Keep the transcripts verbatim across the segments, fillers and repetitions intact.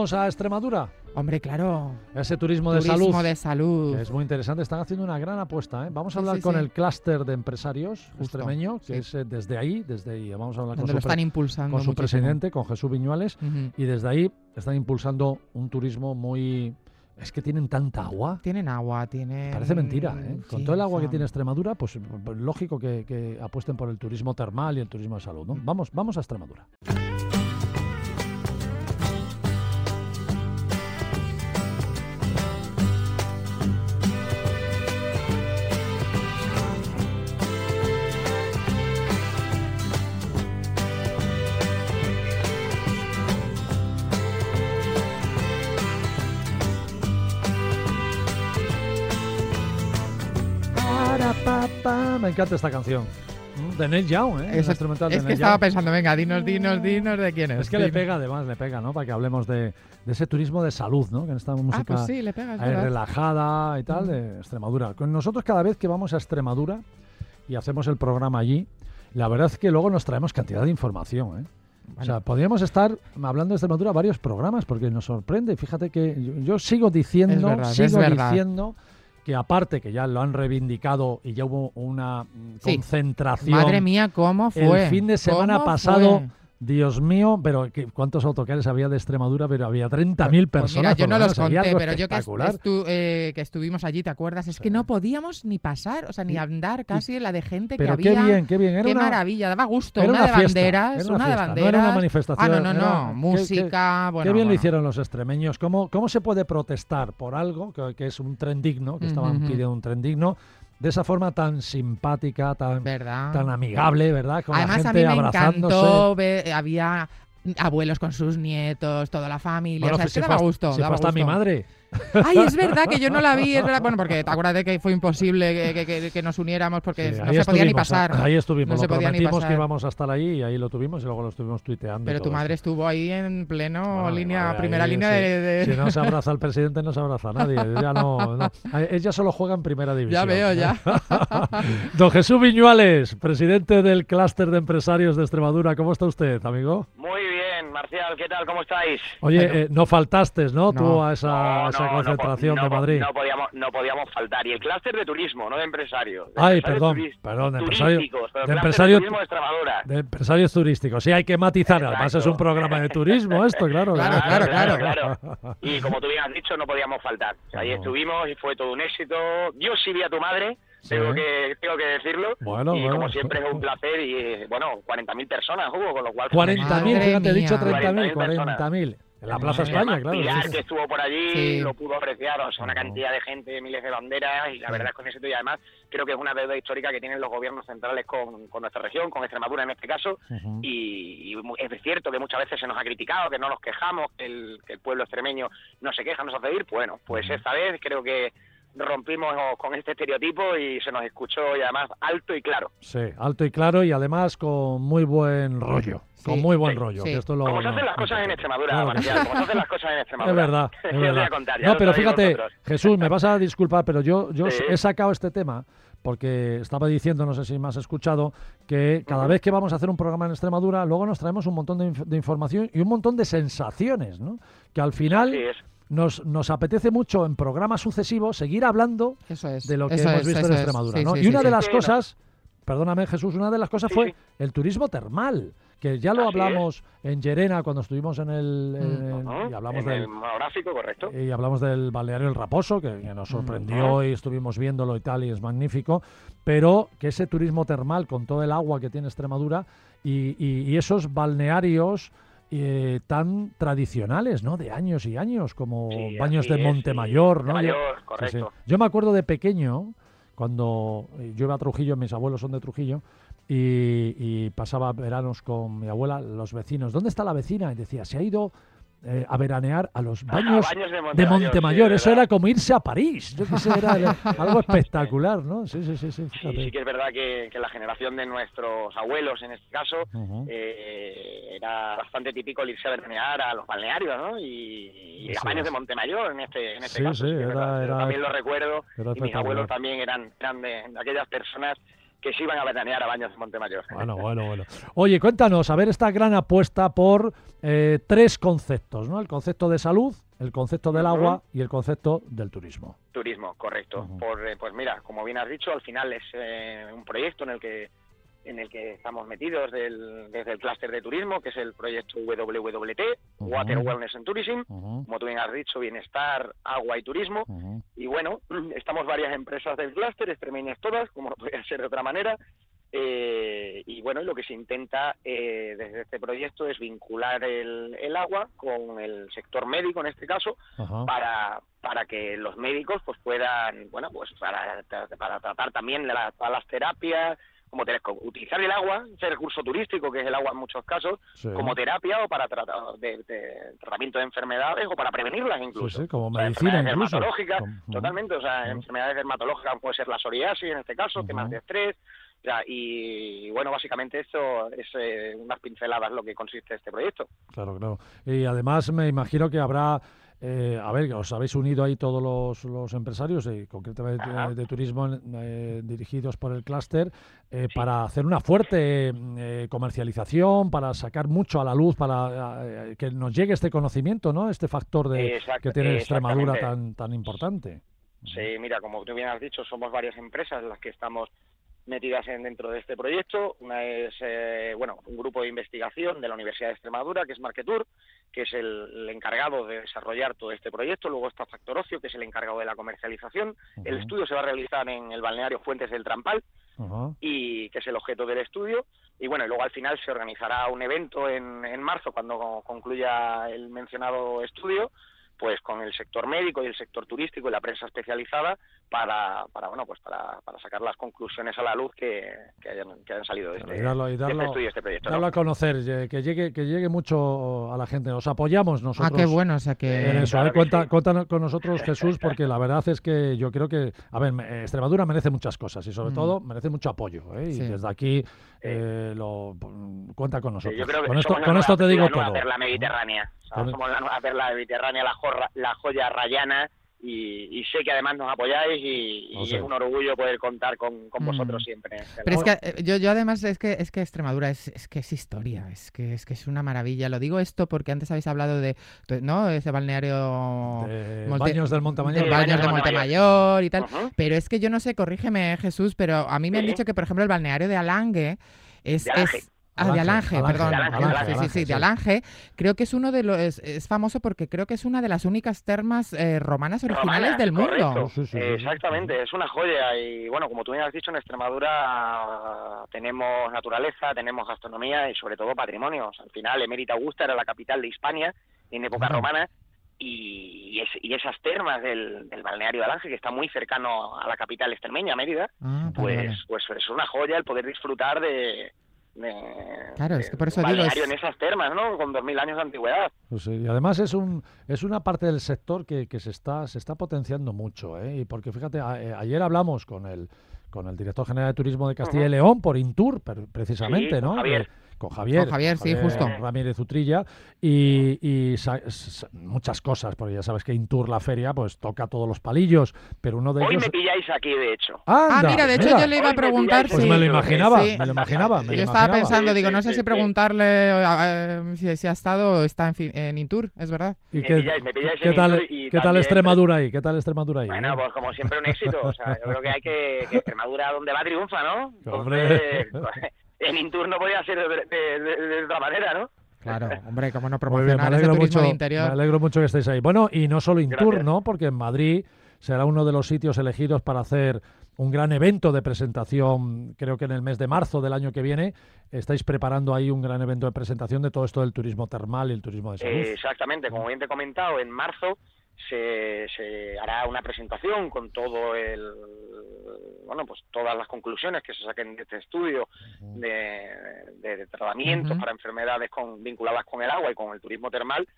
¿Vamos a Extremadura? Hombre, claro. Ese turismo de Turismo salud. de salud. Que es muy interesante. Están haciendo una gran apuesta, ¿eh? Vamos a Sí, hablar sí, con sí. el clúster de empresarios Justo, extremeño, que sí. es eh, desde ahí, desde ahí. Vamos a hablar con Donde su, lo están pre- impulsando con su muchísimo. presidente, con Jesús Viñuales, Ujú. y desde ahí están impulsando un turismo muy... Es que tienen tanta agua. Tienen agua, tienen... Parece mentira, ¿eh? Con Sí, todo el agua o sea, que tiene Extremadura, pues, pues lógico que, que apuesten por el turismo termal y el turismo de salud, ¿no? Vamos, vamos a Extremadura. Para, pa, pa. Me encanta esta canción. Mm, De Neil Young, ¿eh? Eso- El instrumental de es que Neil estaba Young. pensando, venga, dinos, dinos, dinos de quién es. Es que le Din- pega, además, le pega, ¿no? Para que hablemos de, de ese turismo de salud, ¿no? Que en esta música Ah, pues sí, le pega, es ahí verdad. relajada y tal, Mm. de Extremadura. Con nosotros cada vez que vamos a Extremadura y hacemos el programa allí, la verdad es que luego nos traemos cantidad de información, ¿eh? O sea, Bueno. podríamos estar hablando de Extremadura varios programas porque nos sorprende. Fíjate que yo, yo sigo diciendo, Es verdad, es sigo verdad. diciendo que aparte que ya lo han reivindicado y ya hubo una mm, Sí. concentración Madre mía, ¿cómo fue? el fin de semana ¿Cómo pasado. fue? Dios mío, pero ¿qué- ¿cuántos autocares había de Extremadura? Pero había treinta mil Pues personas. mira, yo por no lo los menos, había conté, algo pero yo que, est- espectacular. estu- eh, que estuvimos allí, ¿te acuerdas? Es Sí. que no podíamos ni pasar, o sea, ni Y- andar casi la de gente Pero que qué había. bien, qué bien. Era Qué una, maravilla, daba gusto. era Una, una de fiesta, banderas, era una una de fiesta, no banderas. era una manifestación, Ah, no, no, era- no. qué- Música, bueno. Qué bien lo bueno. hicieron los extremeños. ¿Cómo, cómo se puede protestar por algo que, que es un tren digno, que estaban Ujú, ujú. pidiendo un tren digno, de esa forma tan simpática, tan, ¿Verdad? tan amigable, ¿verdad? Con Además, la a gente mí me abrazándose. encantó ver, había abuelos con sus nietos, toda la familia. Bueno, o sea, si es que fue daba hasta- gusto. si fue daba hasta mi gusto. madre. Ay, es verdad que yo no la vi, es verdad. Bueno, porque te acuerdas de que fue imposible que, que- que- que nos uniéramos porque Sí, no ahí se podía ni estuvimos, pasar. Ahí estuvimos, No lo se podía ni prometimos que pasar. íbamos a estar ahí y ahí lo tuvimos y luego lo estuvimos tuiteando. y Pero todo tu madre esto. estuvo ahí en pleno Bueno, mi línea, madre primera ahí, línea sí. de, de- Si no se abraza al presidente, no se abraza a nadie. Ella, no, no. Ella solo juega en primera división. Ya veo, ¿eh? ya. Don Jesús Viñuales, presidente del clúster de empresarios de Extremadura. ¿Cómo está usted, amigo? Muy bien, Marcial, ¿qué tal? ¿Cómo estáis? Oye, Bueno. eh, no faltaste, ¿no? No. Tú a esa, No, a esa no, no concentración po- de no po- Madrid. No podíamos, no podíamos faltar. Y el clúster de turismo, no de empresarios. De Ay, empresarios perdón, turis- perdón, de empresario- turísticos, pero de clúster empresario- de turismo de Extremadura. De empresarios turísticos. Sí, hay que matizar. Además, es un Exacto. programa de turismo esto, claro. Claro, claro, claro. claro. Y como tú bien has dicho, no podíamos faltar. Ahí Claro. estuvimos y fue todo un éxito. Yo sí vi a tu madre, Sí. tengo que tengo que decirlo. Bueno, y bueno. como siempre es un placer y, eh, bueno, cuarenta mil personas hubo, con lo cual... cuarenta mil, Madre fíjate, he dicho mía. treinta mil, cuarenta mil cuarenta mil. En la Madre Plaza mía. España, Además, claro. Pilar, sí, que sí. estuvo por allí, Sí. lo pudo apreciar, o sea, una Ujú. cantidad de gente, miles de banderas, y la Sí. verdad es que con ese y además creo que es una deuda histórica que tienen los gobiernos centrales con, con nuestra región, con Extremadura en este caso, Ujú. y, y mu- es cierto que muchas veces se nos ha criticado, que no nos quejamos, que el, que el pueblo extremeño no se queja, no se hace ir, bueno, pues Ujú. esta vez creo que rompimos con este estereotipo y se nos escuchó y además alto y claro. Sí, alto y claro y además con muy buen rollo. Sí. Con muy buen Sí, rollo. sí. que esto lo, Como se lo- hacen las cosas en Extremadura, Claro que Marcial, sí. como se hacen las cosas en Extremadura. Es verdad, es Ya os voy verdad. a contar, ya No, lo pero sabéis fíjate, vosotros. Jesús, me vas a disculpar, pero yo, yo Sí. he sacado este tema porque estaba diciendo, no sé si me has escuchado, que cada Ujú. vez que vamos a hacer un programa en Extremadura, luego nos traemos un montón de, inf- de información y un montón de sensaciones, ¿no? Que al final Así es. nos, nos apetece mucho en programas sucesivos seguir hablando Eso es. de lo que eso hemos es, visto eso en es. Extremadura, Sí, ¿no? sí, y sí, una sí. de las Sí, no. cosas, perdóname Jesús, una de las cosas Sí, fue sí. el turismo termal, que ya lo Así hablamos en Llerena cuando estuvimos en el... en- Ujú, y hablamos en del... el monográfico, correcto. Y hablamos del balneario El Raposo, que, que nos sorprendió y estuvimos viéndolo y tal, y es magnífico, pero que ese turismo termal con todo el agua que tiene Extremadura y, y- y esos balnearios eh, tan tradicionales, ¿no? De años y años, como Sí, Baños así de es, Montemayor, sí. ¿no? Montemayor, Yo- sí, sí. correcto. Yo me acuerdo de pequeño, cuando eh, yo iba a Trujillo, mis abuelos son de Trujillo, y, y pasaba veranos con mi abuela, los vecinos. ¿Dónde está la vecina? Y decía, se ha ido eh, a veranear a los baños, Baños de de Montemayor, Montemayor. sí, Eso ¿verdad? era como irse a París. Yo qué sé, era el- algo espectacular, ¿no? Sí, sí, sí, sí, Sí, fíjate. sí que es verdad que, que la generación de nuestros abuelos, en este caso, Ujú. eh, era bastante típico el irse a veranear a los balnearios, ¿no? Y, y Eso a baños es. de Montemayor, en este, en este Sí, caso. sí, que es era- verdad. Yo era- también lo recuerdo, era y mis espectacular. abuelos también eran, eran de, de aquellas personas que se iban a veranear a Baños de Montemayor. Bueno, bueno, bueno. Oye, cuéntanos, a ver, esta gran apuesta por eh, tres conceptos, ¿no? El concepto de salud, el concepto del agua uh-huh. y el concepto del turismo. Turismo, correcto. Uh-huh. Por, eh, pues mira, como bien has dicho, al final es eh, un proyecto en el que en el que estamos metidos del, desde el clúster de turismo, que es el proyecto W W T, uh-huh. Water, Wellness and Tourism, uh-huh. como tú bien has dicho, bienestar, agua y turismo, uh-huh. y bueno, estamos varias empresas del clúster, extremeñas todas, como no podría ser de otra manera, eh, y bueno, lo que se intenta eh, desde este proyecto es vincular el, el agua con el sector médico, en este caso, uh-huh. para para que los médicos pues puedan, bueno, pues para, para tratar también la, todas las terapias, como te, utilizar el agua, ese recurso turístico que es el agua en muchos casos, sí. como terapia o para tratar de, de tratamiento de enfermedades o para prevenirlas incluso. Sí, sí, como medicina incluso. Dermatológicas, como... totalmente, o sea, uh-huh. enfermedades dermatológicas puede ser la psoriasis en este caso, uh-huh. temas de estrés, o sea, y, y bueno, básicamente esto es eh, unas pinceladas lo que consiste este proyecto. Claro, claro. Y además me imagino que habrá... Eh, a ver, os habéis unido ahí todos los, los empresarios, eh, concretamente de, de turismo eh, dirigidos por el clúster, eh, sí. para hacer una fuerte eh, comercialización, para sacar mucho a la luz, para eh, que nos llegue este conocimiento, ¿no? Este factor de Exact- que tiene Extremadura tan, tan importante. Sí, mira, como tú bien has dicho, somos varias empresas las que estamos metidas en, dentro de este proyecto. Una es, eh, bueno, un grupo de investigación de la Universidad de Extremadura, que es Marketur, que es el, el encargado de desarrollar todo este proyecto. Luego está Factor Ocio, que es el encargado de la comercialización. Uh-huh. El estudio se va a realizar en el balneario Fuentes del Trampal, uh-huh. y que es el objeto del estudio. Y bueno, y luego al final se organizará un evento en, en marzo, cuando concluya el mencionado estudio, pues con el sector médico y el sector turístico y la prensa especializada para, para bueno, pues para, para sacar las conclusiones a la luz que, que, hayan, que hayan salido de este, y darlo, y darlo, de este estudio, este proyecto. Darlo, ¿no?, a conocer, que llegue, que llegue mucho a la gente. Os apoyamos nosotros. Ah, qué bueno, o sea que... En eso, claro eh, cuenta, sí. cuenta con nosotros, Jesús, porque la verdad es que yo creo que, a ver, Extremadura merece muchas cosas y sobre mm. todo merece mucho apoyo, ¿eh? Sí. Y desde aquí eh, lo cuenta con nosotros. Sí, yo creo que con esto, con la, esto te digo la todo. Nueva perla mediterránea. O sea, con... somos la nueva perla mediterránea, la, jorra, la joya rayana. Y, y sé que además nos apoyáis y, y es un orgullo poder contar con, con vosotros mm. siempre. Pero es que yo, yo además es que es que Extremadura es, es que es historia, es que es que es una maravilla. Lo digo esto porque antes habéis hablado de, ¿no?, ese balneario de Monte... Baños del Montemayor, de Baños de Montemayor y tal. Uh-huh. Pero es que yo no sé, corrígeme, Jesús, pero a mí me sí. han dicho que por ejemplo el balneario de Alange es, de Alange. es Ah, de Alange, Alange, perdón. Alange, Alange, sí, Alange, sí, sí, de Alange. Creo que es uno de los es, es famoso porque creo que es una de las únicas termas eh, romanas originales Romanas, del mundo. Sí, sí, sí, exactamente, sí. Es una joya y bueno, como tú bien has dicho, en Extremadura tenemos naturaleza, tenemos gastronomía y sobre todo patrimonio. O sea, al final, Emérita Augusta era la capital de Hispania en época uh-huh. romana y, y, es, y esas termas del, del balneario de Alange, que está muy cercano a la capital extremeña, Mérida, uh-huh. pues, vale. pues es una joya el poder disfrutar de De, claro, es que por eso digo es... en esas termas, ¿no?, con dos mil años de antigüedad. Pues sí, y además es un es una parte del sector que, que se está se está potenciando mucho, ¿eh? Y porque fíjate, a, a, ayer hablamos con el con el director general de Turismo de Castilla uh-huh. y León por Intur, per, precisamente, sí, ¿no? Javier. Eh, Con Javier, con Javier, con sí, Javier justo. Ramírez Utrilla y, y sa, sa, muchas cosas, porque ya sabes que Intur, la feria, pues toca todos los palillos, pero uno de Hoy ellos... me pilláis aquí, de hecho. ¡Anda! Ah, mira, de hecho mira. yo le iba a preguntar Pues si... me lo imaginaba, sí. me lo imaginaba. Me yo lo estaba imaginaba. pensando, sí, digo, no sí, sé sí, si preguntarle eh, si, si ha estado o está en, en Intur, es verdad. ¿Y me qué, pilláis, me pilláis ¿qué en tal, Intur y ¿qué tal Extremadura ahí? ¿Qué tal Extremadura ahí? Bueno, ¿eh? pues como siempre un éxito. O sea, yo creo que hay que... que Extremadura donde va triunfa, ¿no? Hombre. Entonces, en Intur no podía ser de, de, de, de otra manera, ¿no? Claro, hombre, cómo no Muy bien, promocionar me ese alegro turismo mucho, de interior. Me alegro mucho que estéis ahí. Bueno, y no solo Intur, Gracias. ¿no? Porque en Madrid será uno de los sitios elegidos para hacer un gran evento de presentación, creo que en el mes de marzo del año que viene. Estáis preparando ahí un gran evento de presentación de todo esto del turismo termal y el turismo de salud. Eh, exactamente, como bien te he comentado, en marzo se, se hará una presentación con todo el... bueno, pues todas las conclusiones que se saquen de este estudio uh-huh. de, de, de tratamientos uh-huh. para enfermedades con, vinculadas con el agua y con el turismo termal,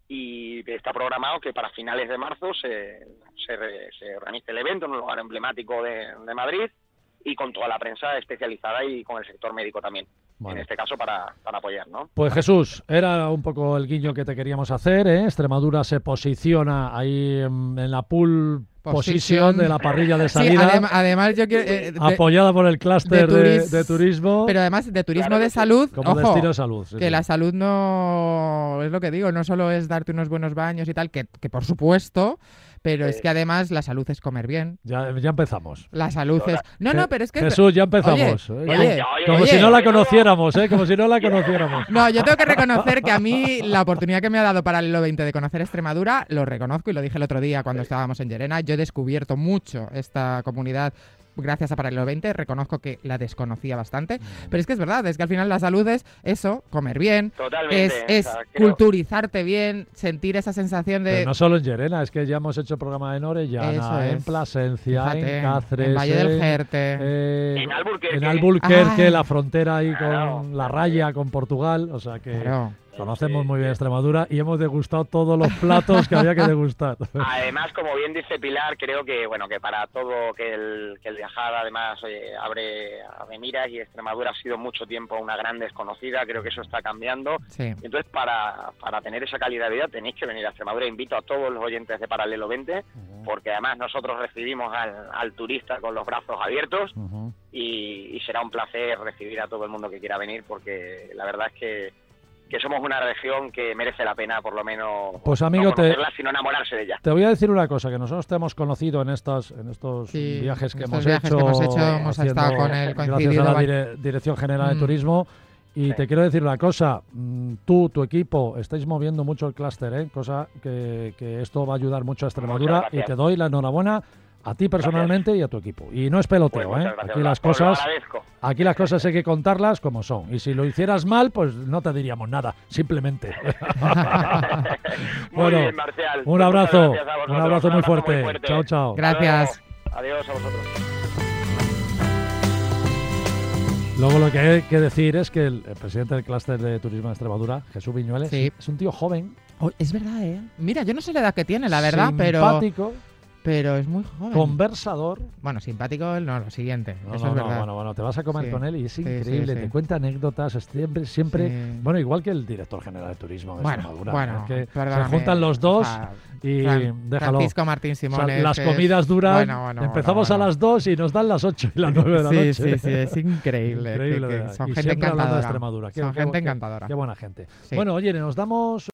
y está programado que para finales de marzo se, se, se organice el evento en un lugar emblemático de, de Madrid y con toda la prensa especializada y con el sector médico también. Vale. En este caso para, para apoyar, ¿no? Pues Jesús, era un poco el guiño que te queríamos hacer, ¿eh? Extremadura se posiciona ahí en, en la pool posición de la parrilla de Sí, salida, adem- además yo quiero... eh, de- apoyada por el clúster de de, turis- de turismo pero además de turismo Claro de que sí. salud, como ojo, destino de salud. sí, que sí. la salud no... Es lo que digo, no solo es darte unos buenos baños y tal, que, que por supuesto, pero Sí. es que además la salud es comer bien. Ya, ya empezamos. La salud es... Total. No, Je- no, pero es que... Jesús, ya empezamos. ¿eh? Oye, como oye, como oye. si no la Oye. conociéramos, ¿eh? Como si no la conociéramos. No, yo tengo que reconocer que a mí la oportunidad que me ha dado Paralelo veinte de conocer Extremadura, lo reconozco y lo dije el otro día cuando estábamos en Llerena, yo he descubierto mucho esta comunidad gracias a Paralelo veinte, reconozco que la desconocía bastante, pero es que es verdad, es que al final la salud es eso, comer bien, Totalmente. es, es o sea, creo- culturizarte bien, sentir esa sensación de... Pero no solo en Llerena, es que ya hemos hecho programa en Eso Orellana, en es. Plasencia, Fíjate, en Cáceres, en Valle del en- Jerte. eh, En Alburquerque. en Alburquerque, Ay. la frontera ahí Claro. con la raya, con Portugal, o sea que Claro. conocemos Sí, muy bien sí. Extremadura y hemos degustado todos los platos que había que degustar. Además, como bien dice Pilar, creo que bueno que para todo que el, que el viajar además oye, abre, abre miras y Extremadura ha sido mucho tiempo una gran desconocida, creo que eso está cambiando. Sí. Entonces, para, para tener esa calidad de vida tenéis que venir a Extremadura. Invito a todos los oyentes de Paralelo veinte, porque además nosotros recibimos al, al turista con los brazos abiertos Ujú. y, y será un placer recibir a todo el mundo que quiera venir, porque la verdad es que que somos una región que merece la pena, por lo menos, Pues, amigo, no te- conocerla, sino enamorarse de ella. Te voy a decir una cosa, que nosotros te hemos conocido en estos, en estos Sí, viajes que estos hemos viajes hecho. que hemos hecho, hemos haciendo- estado con el gracias coincidido a la va- dire- Dirección General de Mm. Turismo. Y Sí. te quiero decir una cosa, mm, tú, tu equipo, estáis moviendo mucho el clúster, ¿eh? Cosa que, que esto va a ayudar mucho a Extremadura Muchas y gracias. te doy la enhorabuena a ti personalmente y a tu equipo. Y no es Pues peloteo, muchas ¿eh? gracias, Aquí Blas, las os lo cosas, agradezco. aquí las cosas hay que contarlas como son. Y si lo hicieras mal, pues no te diríamos nada, simplemente. Muy Bueno, bien, Marcial. un Pues muchas abrazo, gracias a un vosotros. abrazo muy fuerte. Chao, chao. Hasta Gracias. luego. Adiós a vosotros. Luego lo que hay que decir es que el, el presidente del clúster de turismo de Extremadura, Jesús Viñuales, Sí. es un tío joven, Oh, es verdad, ¿eh? Mira, yo no sé la edad que tiene, la verdad, pero, simpático, pero es muy joven. conversador. Bueno, simpático, no, lo siguiente. No, eso no, es no, verdad. bueno, bueno, te vas a comer Sí. con él y es Sí, sí, increíble, sí. te cuenta anécdotas, es siempre, siempre, Sí. bueno, igual que el director general de turismo de Bueno, Extremadura. bueno, es que se perdóname, juntan los dos o sea, y Fran- déjalo. Francisco Martín O sea, Simones. las que es- comidas duran, Bueno, bueno, empezamos bueno, a las dos y nos dan las ocho y las nueve de la Sí, noche. sí, sí, es increíble. que- Increíble, que de verdad. son Y gente siempre hablando de encantadora. Extremadura. Qué- Son qué- gente qué- encantadora. Qué buena gente. Sí. Bueno, oye, nos damos